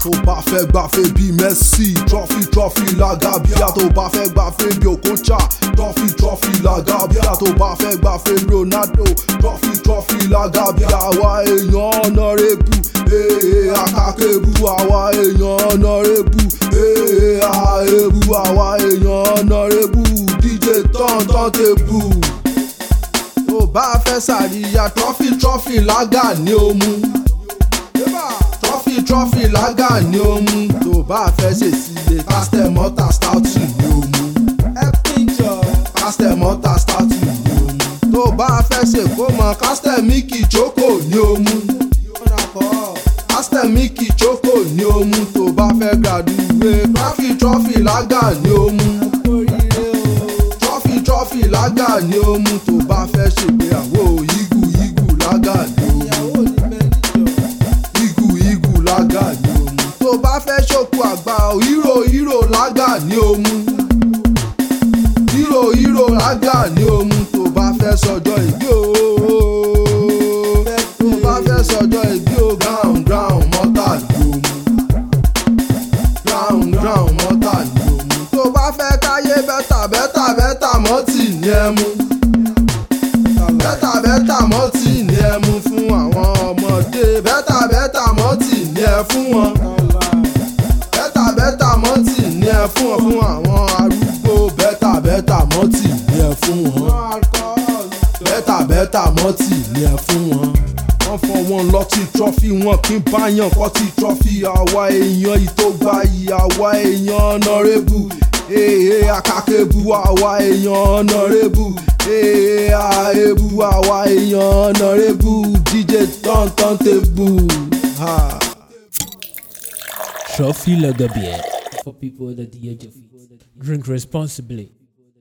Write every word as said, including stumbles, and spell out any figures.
tó bá fẹ́ gbafẹ́ bí Messi trophy trophy lagabia tó bá fẹ́ gbafẹ́ bí Okocha trophy trophy lagabia tó bá fẹ́ gbafẹ́ bí Ronaldo trophy trophy lagabia àwa èèyàn honorable ee akakebu àwa èèyàn honorable ee aebu àwa èèyàn honorable D J Turntable tó bá fẹ́ sàríyá trophy trophy laga ní o mú trophy trophy laga ní o mú tó bá fẹ́ ṣe sílé Castel Motor Stout ní o mú Castel Motor Stout ní o mú tó bá fẹ́ ṣe kó mọ Castel Mickey Choco ní o mú Castel Mickey Choco ní o mú tó bá fẹ́ graduate trophy trophy laga ní o mú trophy trophy laga ní o mú tó bá fẹ́ ṣègbéyàwó igu igu laga ní o mú igu igu laga ní o mú tó bá fẹ́ ṣòkú àgbà hero hero laga ní o mú hero hero laga ní o mú tó bá fẹ́ sọjọ́ ìbí o tó bá fẹ́ sọjọ́ ìbí o ground ground mortal ní o mú ground ground mortal ní o mú tó bá fẹ́ káyé bẹ́tà bẹ́tà bẹ́tà mọ́tì ní ẹ mú bẹ́tà bẹ́tà mọ́tì ní ẹ mú fún àwọn ọmọdé bẹ́tà bẹ́tà mọ́tì ní ẹ fún wọn bẹ́tà bẹ́tà mọ́tì ní ẹ fún wọn fún àwọn arúgbó bẹ́tà bẹ́tà mọ́tì ní ẹ fún wọn bẹ́tà bẹ́tà mọ́tì ní ẹ fún wọn wọ́n fọ́ wọn lọ́tì trọ́fì wọn kí n bá yàn kọ́tì trọ́fì àwa èèyàn ìtógbà yìí àwa èèyàn honorable ee akakebu àwa èèyàn honorable ee aebu àwa èèyàn honorable D J Turntable. Trophy Lagabia for people that the age of drink responsibly.